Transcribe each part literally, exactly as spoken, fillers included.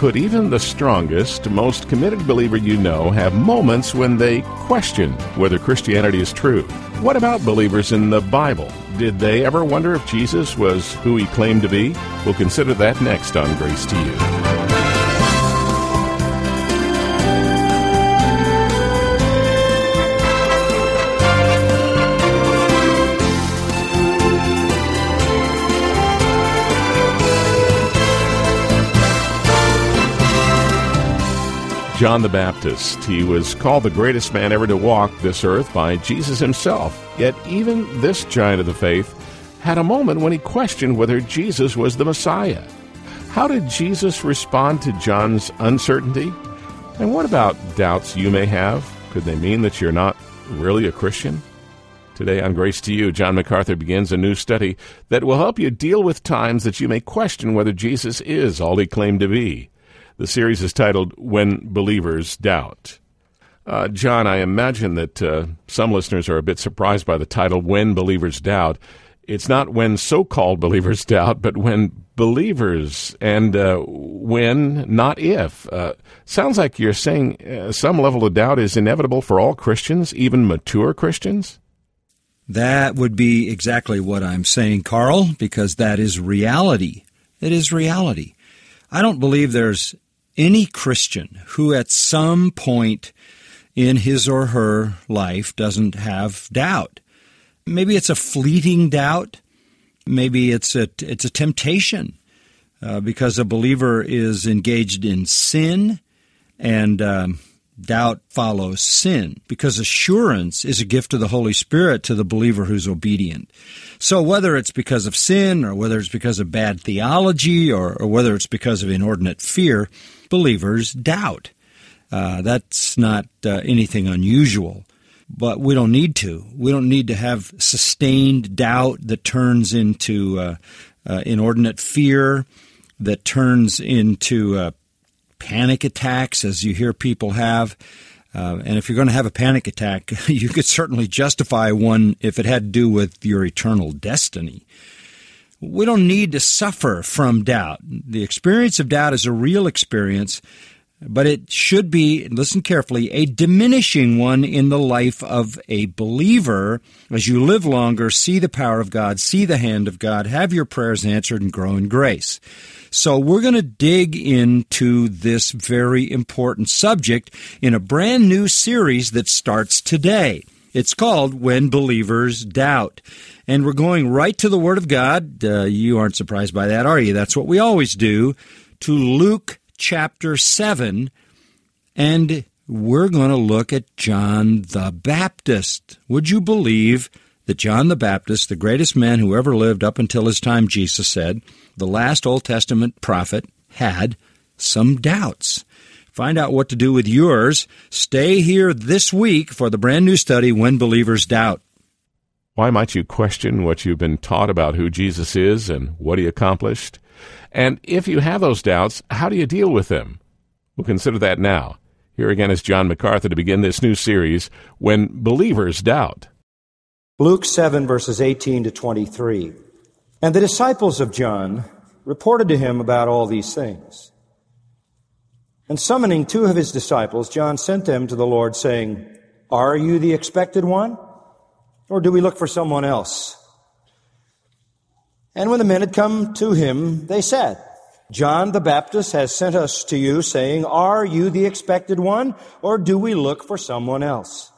Could even the strongest, most committed believer you know have moments when they question whether Christianity is true? What about believers in the Bible? Did they ever wonder if Jesus was who he claimed to be? We'll consider that next on Grace to You. John the Baptist. He was called the greatest man ever to walk this earth by Jesus himself. Yet even this giant of the faith had a moment when he questioned whether Jesus was the Messiah. How did Jesus respond to John's uncertainty? And what about doubts you may have? Could they mean that you're not really a Christian? Today on Grace to You, John MacArthur begins a new study that will help you deal with times that you may question whether Jesus is all he claimed to be. The series is titled, When Believers Doubt. Uh, John, I imagine that uh, some listeners are a bit surprised by the title, When Believers Doubt. It's not when so-called believers doubt, but when believers, and uh, when, not if. Uh, sounds like you're saying uh, some level of doubt is inevitable for all Christians, even mature Christians? That would be exactly what I'm saying, Carl, because that is reality. It is reality. I don't believe there's any Christian who at some point in his or her life doesn't have doubt. Maybe it's a fleeting doubt. Maybe it's a, it's a temptation uh, because a believer is engaged in sin, and um, doubt follows sin, because assurance is a gift of the Holy Spirit to the believer who's obedient. So whether it's because of sin, or whether it's because of bad theology, or, or whether it's because of inordinate fear, believers doubt. Uh, that's not uh, anything unusual, but we don't need to. We don't need to have sustained doubt that turns into uh, uh, inordinate fear, that turns into uh, panic attacks, as you hear people have. Uh, and if you're going to have a panic attack, you could certainly justify one if it had to do with your eternal destiny. We don't need to suffer from doubt. The experience of doubt is a real experience, but it should be, listen carefully, a diminishing one in the life of a believer. As you live longer, see the power of God, see the hand of God, have your prayers answered, and grow in grace. So we're going to dig into this very important subject in a brand new series that starts today. It's called When Believers Doubt. And we're going right to the Word of God. Uh, you aren't surprised by that, are you? That's what we always do. To Luke chapter seven, and we're going to look at John the Baptist. Would you believe that John the Baptist, the greatest man who ever lived up until his time, Jesus said, the last Old Testament prophet, had some doubts? Find out what to do with yours. Stay here this week for the brand new study, When Believers Doubt. Why might you question what you've been taught about who Jesus is and what he accomplished? And if you have those doubts, how do you deal with them? We'll consider that now. Here again is John MacArthur to begin this new series, When Believers Doubt. Luke seven, verses eighteen to twenty-three. And the disciples of John reported to him about all these things. And summoning two of his disciples, John sent them to the Lord, saying, Are you the expected one? Or do we look for someone else? And when the men had come to him, they said, John the Baptist has sent us to you, saying, Are you the expected one? Or do we look for someone else?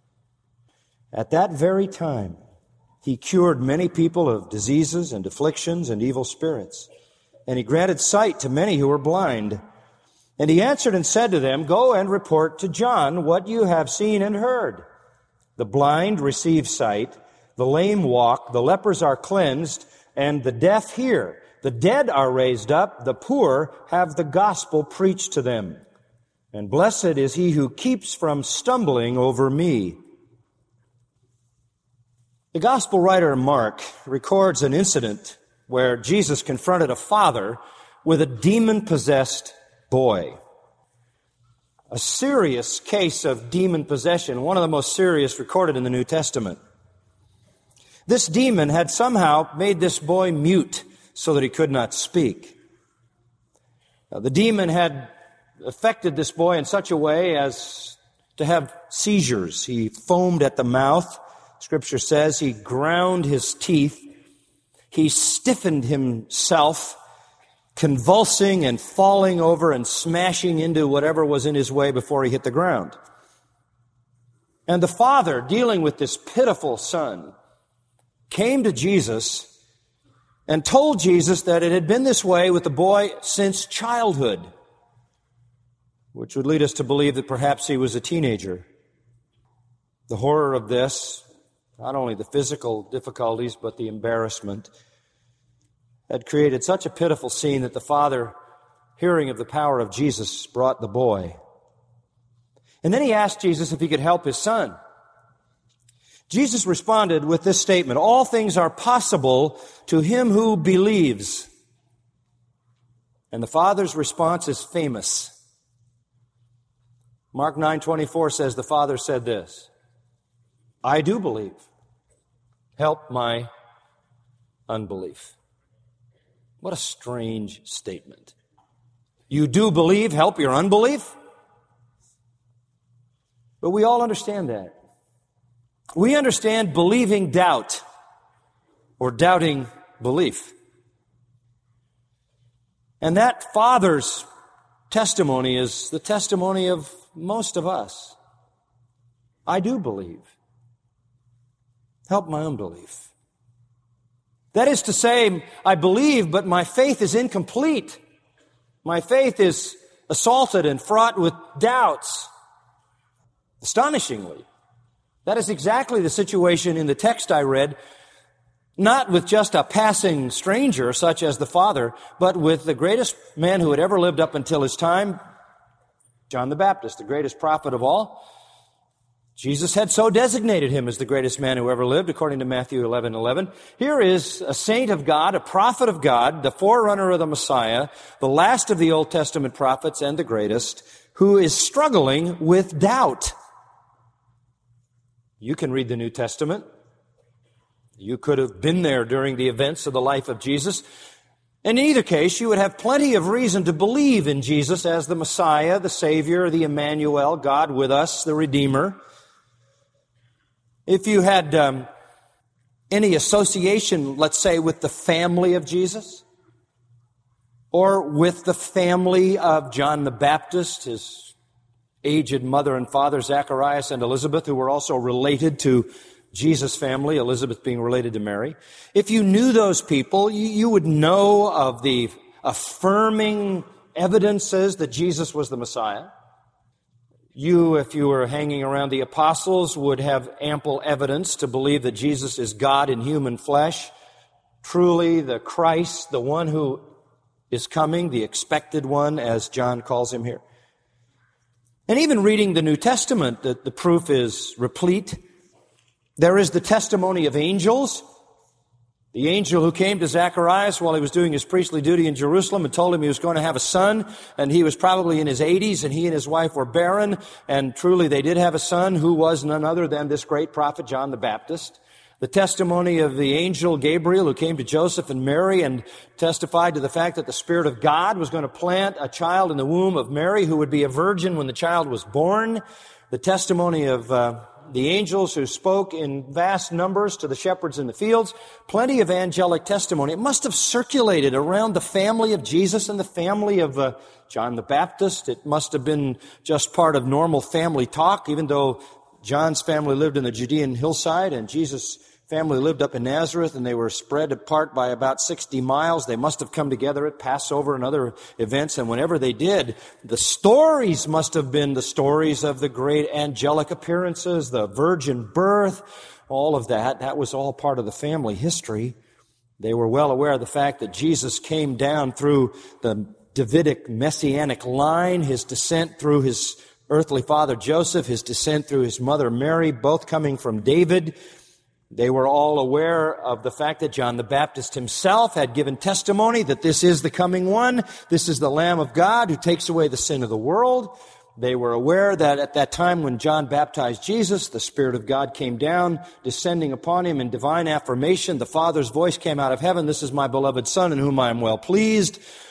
At that very time, he cured many people of diseases and afflictions and evil spirits. And he granted sight to many who were blind. And he answered and said to them, Go and report to John what you have seen and heard. The blind receive sight, the lame walk, the lepers are cleansed, and the deaf hear. The dead are raised up, the poor have the gospel preached to them. And blessed is he who keeps from stumbling over me. The gospel writer Mark records an incident where Jesus confronted a father with a demon-possessed boy. A serious case of demon possession, one of the most serious recorded in the New Testament. This demon had somehow made this boy mute so that he could not speak. Uh, the demon had affected this boy in such a way as to have seizures. He foamed at the mouth. Scripture says he ground his teeth. He stiffened himself, convulsing and falling over and smashing into whatever was in his way before he hit the ground. And the father, dealing with this pitiful son, came to Jesus and told Jesus that it had been this way with the boy since childhood, which would lead us to believe that perhaps he was a teenager. The horror of this, not only the physical difficulties, but the embarrassment, had created such a pitiful scene that the father, hearing of the power of Jesus, brought the boy. And then he asked Jesus if he could help his son. Jesus responded with this statement, "All things are possible to him who believes." And the father's response is famous. Mark nine twenty-four says the father said this, "I do believe. Help my unbelief." What a strange statement. You do believe, help your unbelief? But we all understand that. We understand believing doubt or doubting belief. And that father's testimony is the testimony of most of us. I do believe. Help my unbelief. That is to say, I believe, but my faith is incomplete. My faith is assaulted and fraught with doubts. Astonishingly, that is exactly the situation in the text I read, not with just a passing stranger such as the father, but with the greatest man who had ever lived up until his time, John the Baptist, the greatest prophet of all. Jesus had so designated him as the greatest man who ever lived, according to Matthew eleven eleven. Here is a saint of God, a prophet of God, the forerunner of the Messiah, the last of the Old Testament prophets and the greatest, who is struggling with doubt. You can read the New Testament. You could have been there during the events of the life of Jesus. In either case, you would have plenty of reason to believe in Jesus as the Messiah, the Savior, the Emmanuel, God with us, the Redeemer. If you had um, any association, let's say, with the family of Jesus, or with the family of John the Baptist, his aged mother and father, Zacharias and Elizabeth, who were also related to Jesus' family, Elizabeth being related to Mary. If you knew those people, you, you would know of the affirming evidences that Jesus was the Messiah. You, if you were hanging around the apostles, would have ample evidence to believe that Jesus is God in human flesh, truly the Christ, the one who is coming, the expected one, as John calls him here. And even reading the New Testament, the, the proof is replete. There is the testimony of angels. The angel who came to Zacharias while he was doing his priestly duty in Jerusalem and told him he was going to have a son, and he was probably in his eighties, and he and his wife were barren, and truly they did have a son who was none other than this great prophet John the Baptist. The testimony of the angel Gabriel who came to Joseph and Mary and testified to the fact that the Spirit of God was going to plant a child in the womb of Mary who would be a virgin when the child was born. The testimony of uh, the angels who spoke in vast numbers to the shepherds in the fields. Plenty of angelic testimony. It must have circulated around the family of Jesus and the family of uh, John the Baptist. It must have been just part of normal family talk, even though John's family lived in the Judean hillside and Jesus' family lived up in Nazareth, and they were spread apart by about sixty miles. They must have come together at Passover and other events, and whenever they did, the stories must have been the stories of the great angelic appearances, the virgin birth, all of that. That was all part of the family history. They were well aware of the fact that Jesus came down through the Davidic messianic line, his descent through his earthly father Joseph, his descent through his mother Mary, both coming from David. They were all aware of the fact that John the Baptist himself had given testimony that this is the coming one. This is the Lamb of God who takes away the sin of the world. They were aware that at that time when John baptized Jesus, the Spirit of God came down, descending upon him in divine affirmation. The Father's voice came out of heaven, "This is my beloved Son in whom I am well pleased."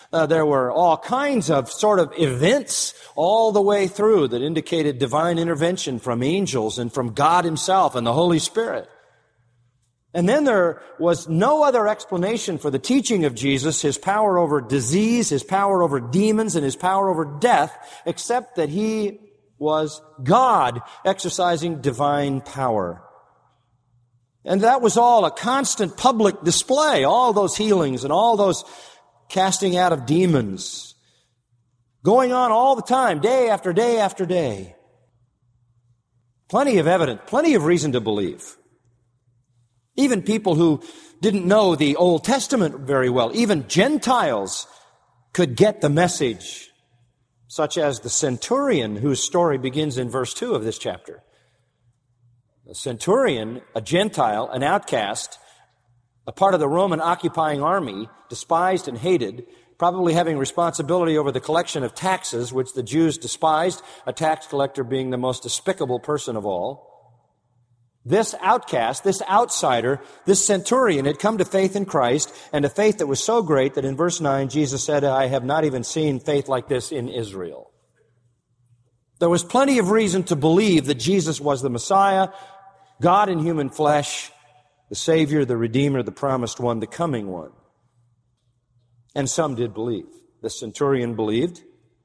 Uh, there were all kinds of sort of events all the way through that indicated divine intervention from angels and from God himself and the Holy Spirit. And then there was no other explanation for the teaching of Jesus, his power over disease, his power over demons, and his power over death, except that he was God exercising divine power. And that was all a constant public display, all those healings and all those casting out of demons, going on all the time, day after day after day. Plenty of evidence, plenty of reason to believe. Even people who didn't know the Old Testament very well, even Gentiles, could get the message, such as the centurion whose story begins in verse two of this chapter. The centurion, a Gentile, an outcast, a part of the Roman occupying army, despised and hated, probably having responsibility over the collection of taxes, which the Jews despised, a tax collector being the most despicable person of all. This outcast, this outsider, this centurion had come to faith in Christ, and a faith that was so great that in verse nine, Jesus said, I have not even seen faith like this in Israel. There was plenty of reason to believe that Jesus was the Messiah, God in human flesh, the Savior, the Redeemer, the promised one, the coming one. And some did believe. The centurion believed,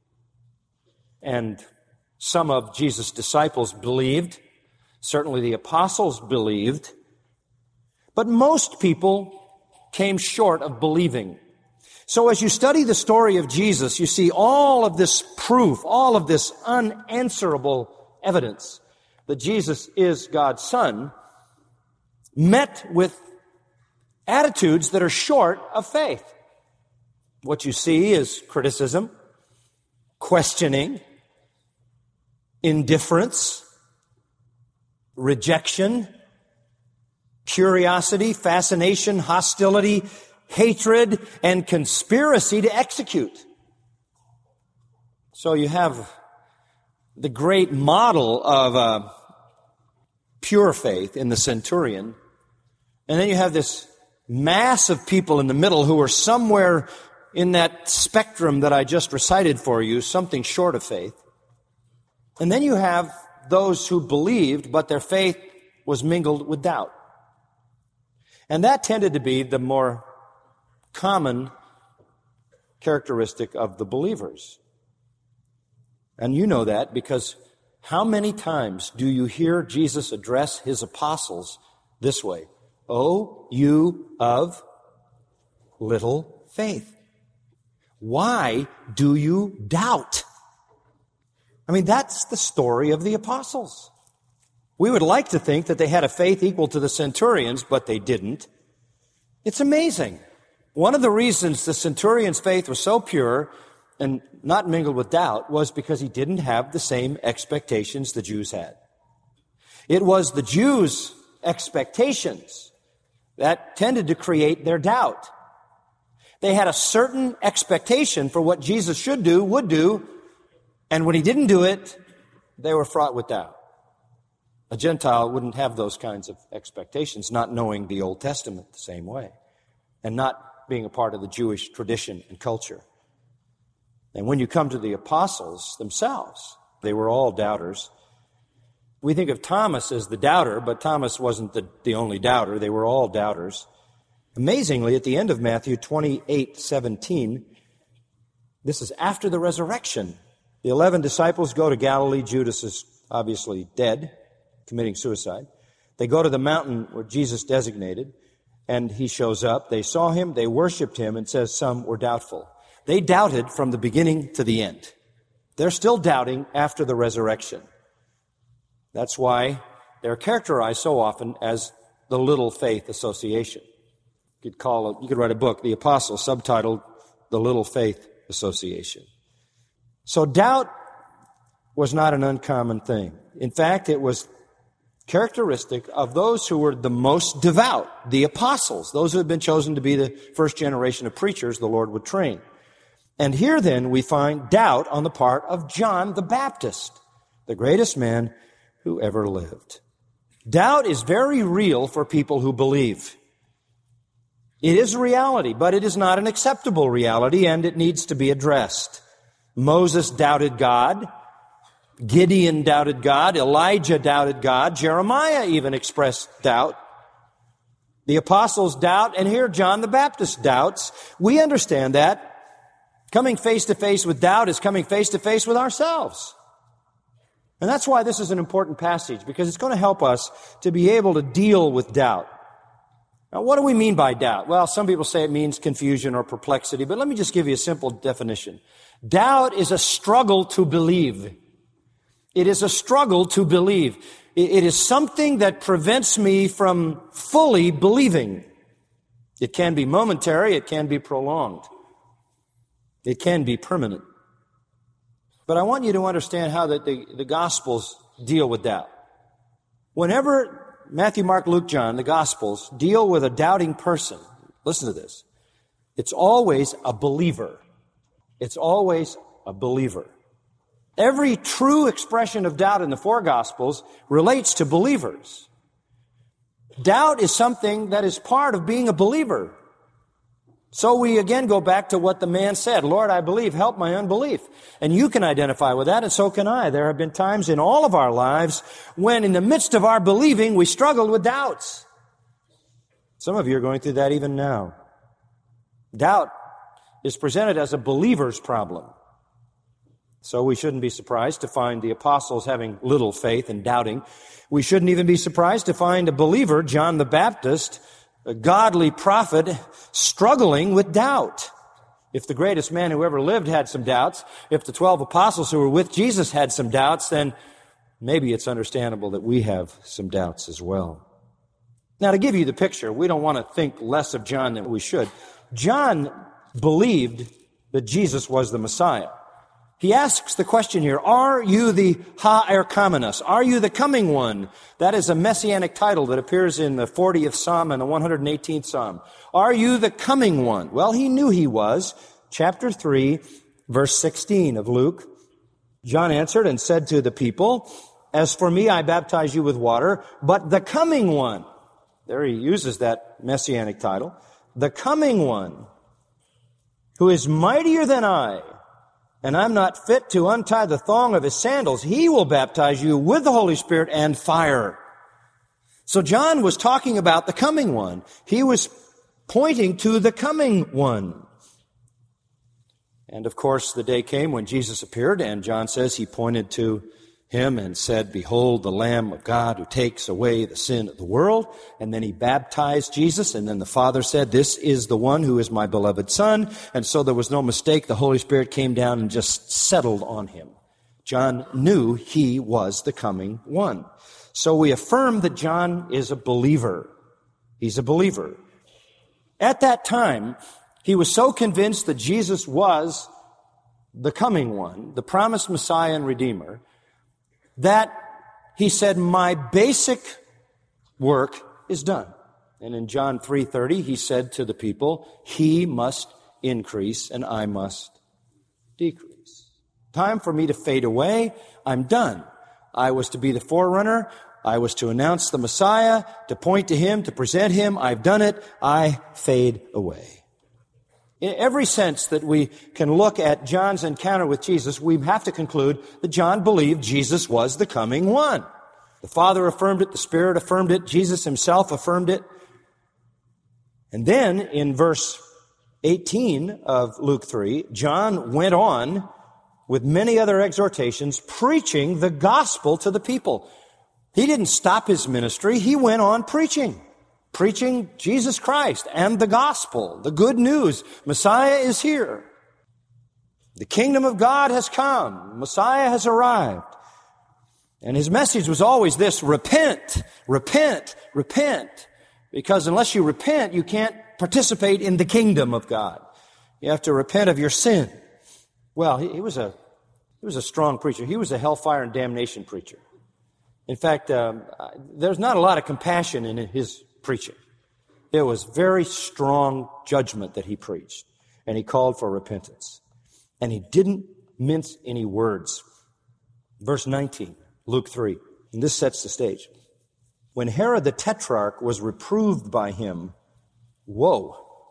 and some of Jesus' disciples believed. Certainly the apostles believed. But most people came short of believing. So as you study the story of Jesus, you see all of this proof, all of this unanswerable evidence that Jesus is God's Son, met with attitudes that are short of faith. What you see is criticism, questioning, indifference, rejection, curiosity, fascination, hostility, hatred, and conspiracy to execute. So you have the great model of uh, pure faith in the centurion, and then you have this mass of people in the middle who are somewhere in that spectrum that I just recited for you, something short of faith. And then you have those who believed, but their faith was mingled with doubt. And that tended to be the more common characteristic of the believers. And you know that because how many times do you hear Jesus address his apostles this way? O you of little faith. Why do you doubt? I mean, that's the story of the apostles. We would like to think that they had a faith equal to the centurions, but they didn't. It's amazing. One of the reasons the centurion's faith was so pure and not mingled with doubt was because he didn't have the same expectations the Jews had. It was the Jews' expectations that tended to create their doubt. They had a certain expectation for what Jesus should do, would do, and when he didn't do it, they were fraught with doubt. A Gentile wouldn't have those kinds of expectations, not knowing the Old Testament the same way, and not being a part of the Jewish tradition and culture. And when you come to the apostles themselves, they were all doubters. We think of Thomas as the doubter, but Thomas wasn't the, the only doubter. They were all doubters. Amazingly, at the end of Matthew twenty-eight seventeen, this is after the resurrection. The eleven disciples go to Galilee. Judas is obviously dead, committing suicide. They go to the mountain where Jesus designated, and he shows up. They saw him, they worshiped him, and says some were doubtful. They doubted from the beginning to the end. They're still doubting after the resurrection. That's why they're characterized so often as the Little Faith Association. You could call it, you could write a book, The Apostle, subtitled The Little Faith Association. So doubt was not an uncommon thing. In fact, it was characteristic of those who were the most devout, the apostles, those who had been chosen to be the first generation of preachers the Lord would train. And here then we find doubt on the part of John the Baptist, the greatest man who ever lived. Doubt is very real for people who believe. It is a reality, but it is not an acceptable reality, and it needs to be addressed. Moses doubted God. Gideon doubted God. Elijah doubted God. Jeremiah even expressed doubt. The apostles doubt, and here John the Baptist doubts. We understand that. Coming face to face with doubt is coming face to face with ourselves. And that's why this is an important passage, because it's going to help us to be able to deal with doubt. Now, what do we mean by doubt? Well, some people say it means confusion or perplexity, but let me just give you a simple definition. Doubt is a struggle to believe. It is a struggle to believe. It is something that prevents me from fully believing. It can be momentary, it can be prolonged. It can be permanent. But I want you to understand how the, the, the Gospels deal with doubt. Whenever Matthew, Mark, Luke, John, the Gospels, deal with a doubting person, listen to this, it's always a believer. It's always a believer. Every true expression of doubt in the four Gospels relates to believers. Doubt is something that is part of being a believer. So we again go back to what the man said, Lord, I believe, help my unbelief. And you can identify with that, and so can I. There have been times in all of our lives when in the midst of our believing, we struggled with doubts. Some of you are going through that even now. Doubt is presented as a believer's problem. So we shouldn't be surprised to find the apostles having little faith and doubting. We shouldn't even be surprised to find a believer, John the Baptist, a godly prophet, struggling with doubt. If the greatest man who ever lived had some doubts, if the twelve apostles who were with Jesus had some doubts, then maybe it's understandable that we have some doubts as well. Now, to give you the picture, we don't want to think less of John than we should. John believed that Jesus was the Messiah. He asks the question here, are you the Ha Erchomenos? Are you the coming one? That is a messianic title that appears in the fortieth Psalm and the one hundred eighteenth Psalm. Are you the coming one? Well, he knew he was. Chapter three, verse sixteen of Luke. John answered and said to the people, as for me, I baptize you with water, but the coming one. There he uses that messianic title. The coming one, who is mightier than I, and I'm not fit to untie the thong of his sandals. He will baptize you with the Holy Spirit and fire. So John was talking about the coming one. He was pointing to the coming one. And of course, the day came when Jesus appeared, and John says he pointed to him and said, behold, the Lamb of God who takes away the sin of the world. And then he baptized Jesus, and then the Father said, this is the one who is my beloved Son. And so there was no mistake. The Holy Spirit came down and just settled on him. John knew he was the coming one. So we affirm that John is a believer. He's a believer. At that time, he was so convinced that Jesus was the coming one, the promised Messiah and Redeemer, that he said, my basic work is done. And in John three thirty, he said to the people, he must increase and I must decrease. Time for me to fade away. I'm done. I was to be the forerunner. I was to announce the Messiah, to point to him, to present him. I've done it. I fade away. In every sense that we can look at John's encounter with Jesus, we have to conclude that John believed Jesus was the coming one. The Father affirmed it, the Spirit affirmed it, Jesus himself affirmed it. And then in verse eighteen of Luke three, John went on with many other exhortations, preaching the gospel to the people. He didn't stop his ministry, he went on preaching. Preaching Jesus Christ and the gospel, the good news. Messiah is here. The kingdom of God has come. Messiah has arrived. And his message was always this, repent, repent, repent. Because unless you repent, you can't participate in the kingdom of God. You have to repent of your sin. Well, he, he was a he was a strong preacher. He was a hellfire and damnation preacher. In fact, um, there's not a lot of compassion in his preaching. There was very strong judgment that he preached, and he called for repentance. And he didn't mince any words. Verse nineteen, Luke three, and this sets the stage. When Herod the Tetrarch was reproved by him, woe,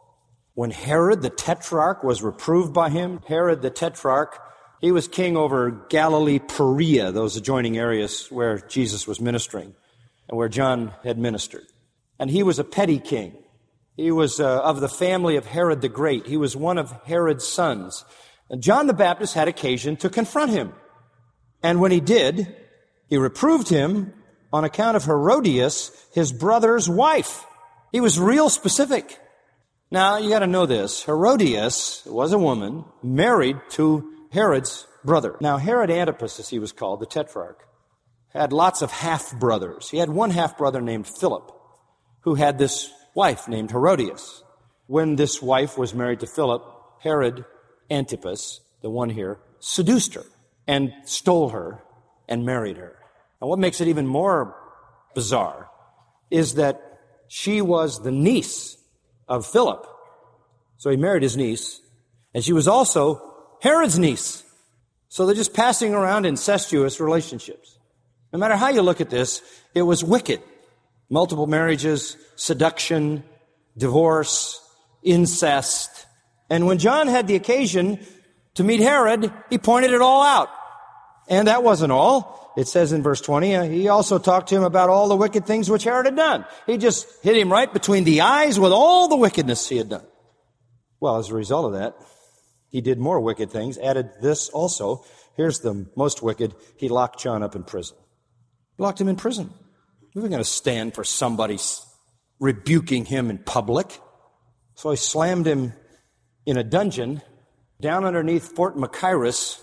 When Herod the Tetrarch was reproved by him, Herod the Tetrarch, he was king over Galilee, Perea, those adjoining areas where Jesus was ministering and where John had ministered. And he was a petty king. He was uh, of the family of Herod the Great. He was one of Herod's sons. And John the Baptist had occasion to confront him. And when he did, he reproved him on account of Herodias, his brother's wife. He was real specific. Now, you got to know this. Herodias was a woman married to Herod's brother. Now, Herod Antipas, as he was called, the Tetrarch, had lots of half-brothers. He had one half-brother named Philip, who had this wife named Herodias. When this wife was married to Philip, Herod Antipas, the one here, seduced her and stole her and married her. And what makes it even more bizarre is that she was the niece of Philip. So he married his niece, and she was also Herod's niece. So they're just passing around incestuous relationships. No matter how you look at this, it was wicked. Multiple marriages, seduction, divorce, incest. And when John had the occasion to meet Herod, he pointed it all out. And that wasn't all. It says in verse twenty, uh, he also talked to him about all the wicked things which Herod had done. He just hit him right between the eyes with all the wickedness he had done. Well, as a result of that, he did more wicked things, added this also. Here's the most wicked. He locked John up in prison. He locked him in prison. We weren't going to stand for somebody rebuking him in public. So he slammed him in a dungeon down underneath Fort Machaerus,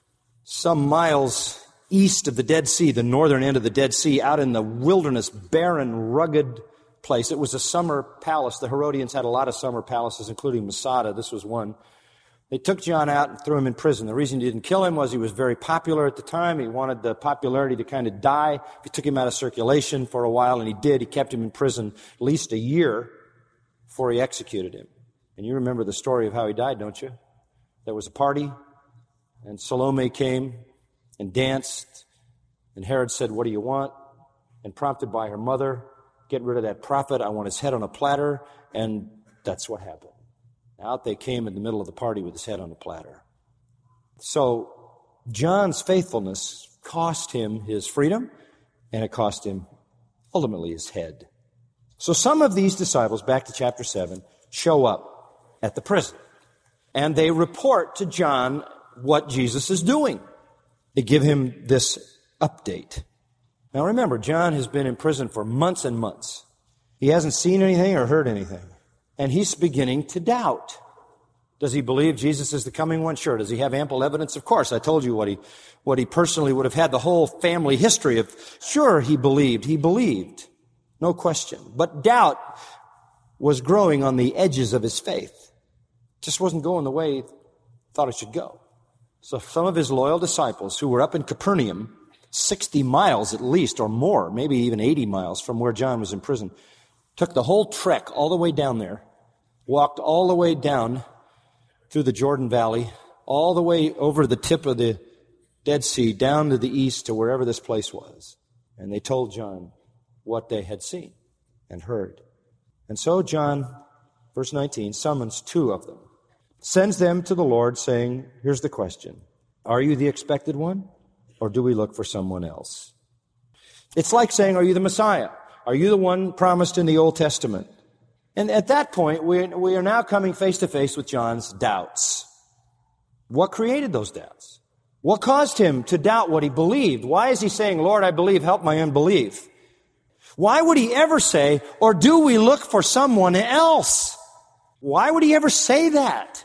some miles east of the Dead Sea, the northern end of the Dead Sea, out in the wilderness, barren, rugged place. It was a summer palace. The Herodians had a lot of summer palaces, including Masada. This was one. They took John out and threw him in prison. The reason he didn't kill him was he was very popular at the time. He wanted the popularity to kind of die. He took him out of circulation for a while, and he did. He kept him in prison at least a year before he executed him. And you remember the story of how he died, don't you? There was a party, and Salome came and danced, and Herod said, "What do you want?" And prompted by her mother, "Get rid of that prophet. I want his head on a platter." And that's what happened. Out they came in the middle of the party with his head on a platter. So John's faithfulness cost him his freedom, and it cost him ultimately his head. So some of these disciples, back to chapter seven, show up at the prison, and they report to John what Jesus is doing. They give him this update. Now remember, John has been in prison for months and months. He hasn't seen anything or heard anything. And he's beginning to doubt. Does he believe Jesus is the coming one? Sure. Does he have ample evidence? Of course. I told you what he, what he personally would have had, the whole family history of. Sure, he believed. He believed. No question. But doubt was growing on the edges of his faith. Just wasn't going the way he thought it should go. So some of his loyal disciples who were up in Capernaum, sixty miles at least or more, maybe even eighty miles from where John was in prison, took the whole trek all the way down there, walked all the way down through the Jordan Valley, all the way over the tip of the Dead Sea, down to the east to wherever this place was. And they told John what they had seen and heard. And so John, verse nineteen, summons two of them, sends them to the Lord, saying, here's the question, are you the expected one, or do we look for someone else? It's like saying, are you the Messiah? Are you the one promised in the Old Testament? And at that point, we, we are now coming face to face with John's doubts. What created those doubts? What caused him to doubt what he believed? Why is he saying, Lord, I believe, help my unbelief? Why would he ever say, or do we look for someone else? Why would he ever say that?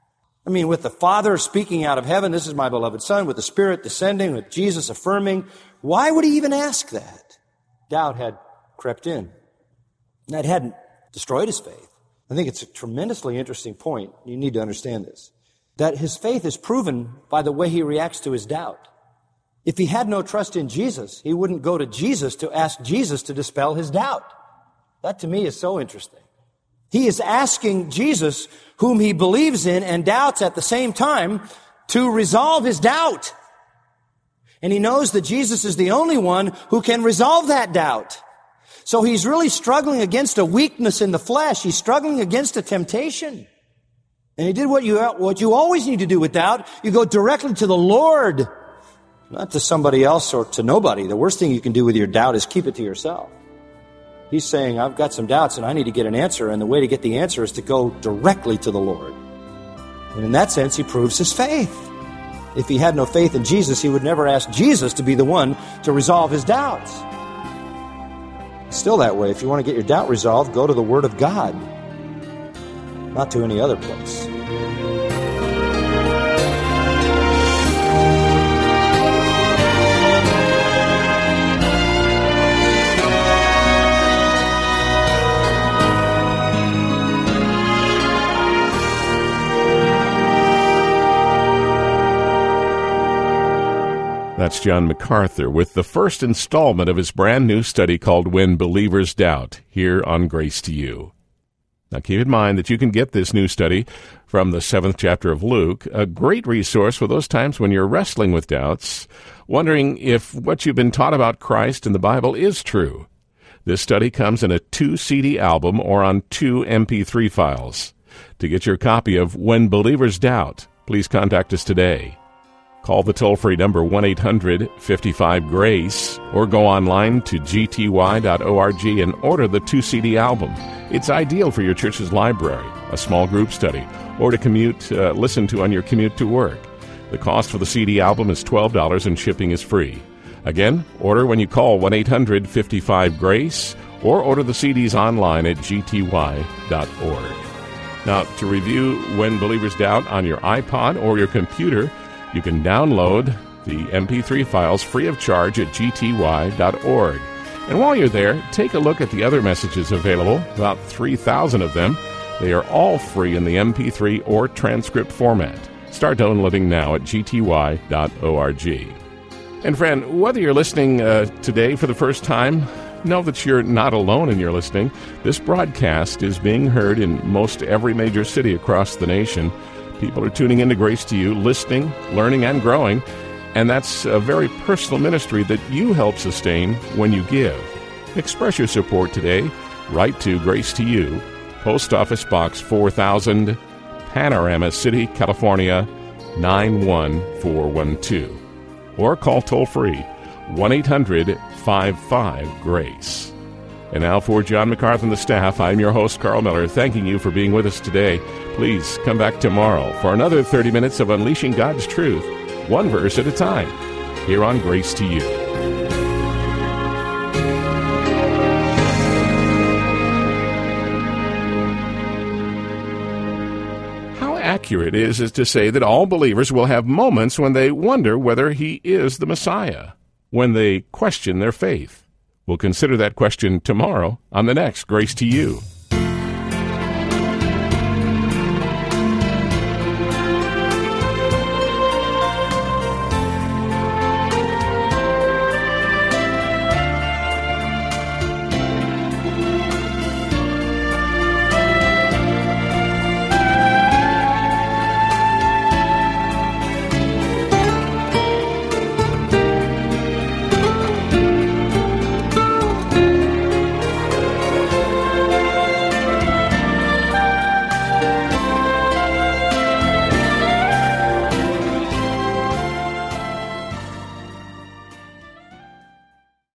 I mean, with the Father speaking out of heaven, this is my beloved Son, with the Spirit descending, with Jesus affirming, why would he even ask that? Doubt had crept in. And that hadn't destroyed his faith. I think it's a tremendously interesting point. You need to understand this. That his faith is proven by the way he reacts to his doubt. If he had no trust in Jesus, he wouldn't go to Jesus to ask Jesus to dispel his doubt. That to me is so interesting. He is asking Jesus, whom he believes in and doubts at the same time, to resolve his doubt. And he knows that Jesus is the only one who can resolve that doubt. So he's really struggling against a weakness in the flesh. He's struggling against a temptation. And he did what you, what you always need to do with doubt. You go directly to the Lord, not to somebody else or to nobody. The worst thing you can do with your doubt is keep it to yourself. He's saying, I've got some doubts and I need to get an answer, and the way to get the answer is to go directly to the Lord. And in that sense, he proves his faith. If he had no faith in Jesus, he would never ask Jesus to be the one to resolve his doubts. Still that way, if you want to get your doubt resolved, go to the Word of God, not to any other place. That's John MacArthur with the first installment of his brand new study called When Believers Doubt, here on Grace to You. Now keep in mind that you can get this new study from the seventh chapter of Luke, a great resource for those times when you're wrestling with doubts, wondering if what you've been taught about Christ and the Bible is true. This study comes in a two C D album or on two M P three files. To get your copy of When Believers Doubt, please contact us today. Call the toll-free number one eight hundred fifty-five GRACE or go online to g t y dot org and order the two C D album. It's ideal for your church's library, a small group study, or to commute, uh, listen to on your commute to work. The cost for the C D album is twelve dollars and shipping is free. Again, order when you call one eight hundred fifty-five GRACE or order the C Ds online at g t y dot org. Now, to review When Believers Doubt on your iPod or your computer, you can download the M P three files free of charge at g t y dot org. And while you're there, take a look at the other messages available, about three thousand of them. They are all free in the M P three or transcript format. Start downloading now at g t y dot org. And friend, whether you're listening uh, today for the first time, know that you're not alone in your listening. This broadcast is being heard in most every major city across the nation. People are tuning into Grace to You, listening, learning, and growing, and that's a very personal ministry that you help sustain when you give. Express your support today. Write to Grace to You, Post Office Box four thousand, Panorama City, California, nine one four one two. Or call toll-free one eight hundred fifty-five GRACE. And now for John MacArthur and the staff, I'm your host, Carl Miller, thanking you for being with us today. Please come back tomorrow for another thirty minutes of unleashing God's truth, one verse at a time, here on Grace to You. How accurate is it to say that all believers will have moments when they wonder whether He is the Messiah, when they question their faith? We'll consider that question tomorrow on the next Grace to You.